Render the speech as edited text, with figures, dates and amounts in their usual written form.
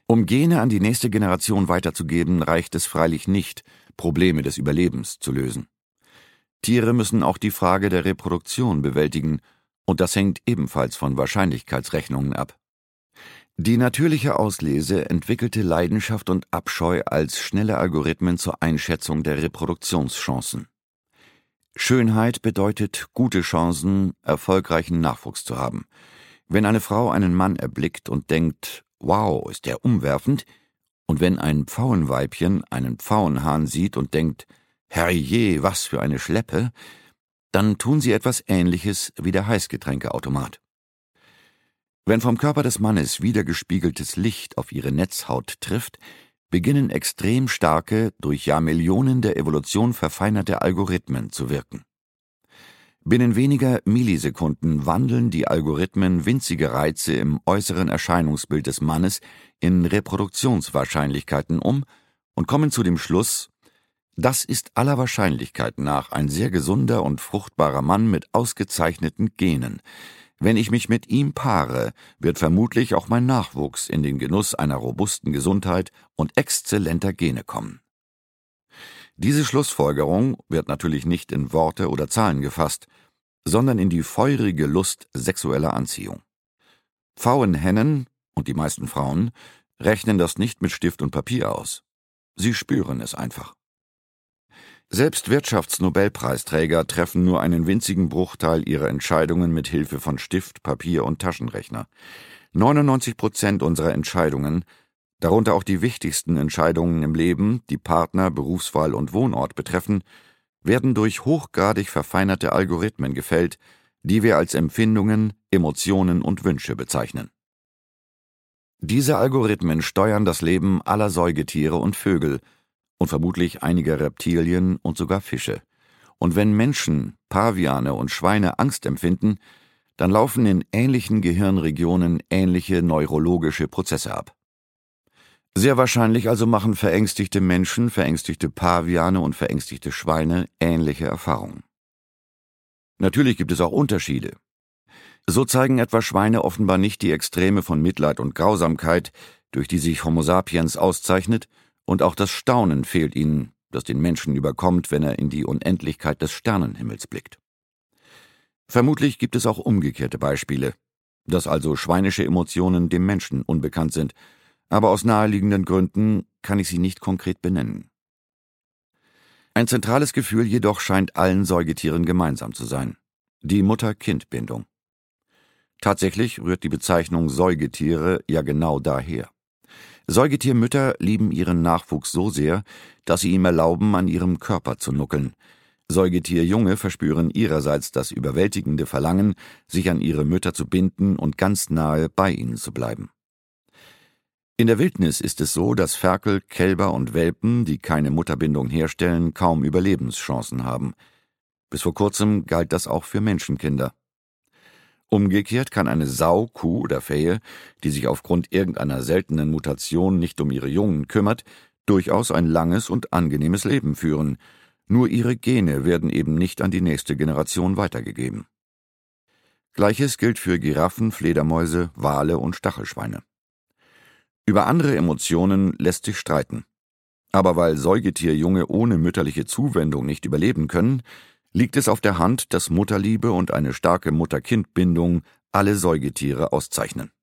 Um Gene an die nächste Generation weiterzugeben, reicht es freilich nicht, Probleme des Überlebens zu lösen. Tiere müssen auch die Frage der Reproduktion bewältigen, und das hängt ebenfalls von Wahrscheinlichkeitsrechnungen ab. Die natürliche Auslese entwickelte Leidenschaft und Abscheu als schnelle Algorithmen zur Einschätzung der Reproduktionschancen. Schönheit bedeutet gute Chancen, erfolgreichen Nachwuchs zu haben. Wenn eine Frau einen Mann erblickt und denkt, wow, ist der umwerfend, und wenn ein Pfauenweibchen einen Pfauenhahn sieht und denkt, herrje, was für eine Schleppe, dann tun sie etwas Ähnliches wie der Heißgetränkeautomat. Wenn vom Körper des Mannes wiedergespiegeltes Licht auf ihre Netzhaut trifft, beginnen extrem starke, durch Jahrmillionen der Evolution verfeinerte Algorithmen zu wirken. Binnen weniger Millisekunden wandeln die Algorithmen winzige Reize im äußeren Erscheinungsbild des Mannes in Reproduktionswahrscheinlichkeiten um und kommen zu dem Schluss, das ist aller Wahrscheinlichkeit nach ein sehr gesunder und fruchtbarer Mann mit ausgezeichneten Genen. Wenn ich mich mit ihm paare, wird vermutlich auch mein Nachwuchs in den Genuss einer robusten Gesundheit und exzellenter Gene kommen. Diese Schlussfolgerung wird natürlich nicht in Worte oder Zahlen gefasst, sondern in die feurige Lust sexueller Anziehung. Pfauenhennen und die meisten Frauen rechnen das nicht mit Stift und Papier aus. Sie spüren es einfach. Selbst Wirtschaftsnobelpreisträger treffen nur einen winzigen Bruchteil ihrer Entscheidungen mit Hilfe von Stift, Papier und Taschenrechner. 99% unserer Entscheidungen, darunter auch die wichtigsten Entscheidungen im Leben, die Partner, Berufswahl und Wohnort betreffen, werden durch hochgradig verfeinerte Algorithmen gefällt, die wir als Empfindungen, Emotionen und Wünsche bezeichnen. Diese Algorithmen steuern das Leben aller Säugetiere und Vögel und vermutlich einiger Reptilien und sogar Fische. Und wenn Menschen, Paviane und Schweine Angst empfinden, dann laufen in ähnlichen Gehirnregionen ähnliche neurologische Prozesse ab. Sehr wahrscheinlich also machen verängstigte Menschen, verängstigte Paviane und verängstigte Schweine ähnliche Erfahrungen. Natürlich gibt es auch Unterschiede. So zeigen etwa Schweine offenbar nicht die Extreme von Mitleid und Grausamkeit, durch die sich Homo sapiens auszeichnet, und auch das Staunen fehlt ihnen, das den Menschen überkommt, wenn er in die Unendlichkeit des Sternenhimmels blickt. Vermutlich gibt es auch umgekehrte Beispiele, dass also schweinische Emotionen dem Menschen unbekannt sind, aber aus naheliegenden Gründen kann ich sie nicht konkret benennen. Ein zentrales Gefühl jedoch scheint allen Säugetieren gemeinsam zu sein: die Mutter-Kind-Bindung. Tatsächlich rührt die Bezeichnung Säugetiere ja genau daher. Säugetiermütter lieben ihren Nachwuchs so sehr, dass sie ihm erlauben, an ihrem Körper zu nuckeln. Säugetierjunge verspüren ihrerseits das überwältigende Verlangen, sich an ihre Mütter zu binden und ganz nahe bei ihnen zu bleiben. In der Wildnis ist es so, dass Ferkel, Kälber und Welpen, die keine Mutterbindung herstellen, kaum Überlebenschancen haben. Bis vor kurzem galt das auch für Menschenkinder. Umgekehrt kann eine Sau, Kuh oder Fähe, die sich aufgrund irgendeiner seltenen Mutation nicht um ihre Jungen kümmert, durchaus ein langes und angenehmes Leben führen. Nur ihre Gene werden eben nicht an die nächste Generation weitergegeben. Gleiches gilt für Giraffen, Fledermäuse, Wale und Stachelschweine. Über andere Emotionen lässt sich streiten. Aber weil Säugetierjunge ohne mütterliche Zuwendung nicht überleben können, liegt es auf der Hand, dass Mutterliebe und eine starke Mutter-Kind-Bindung alle Säugetiere auszeichnen.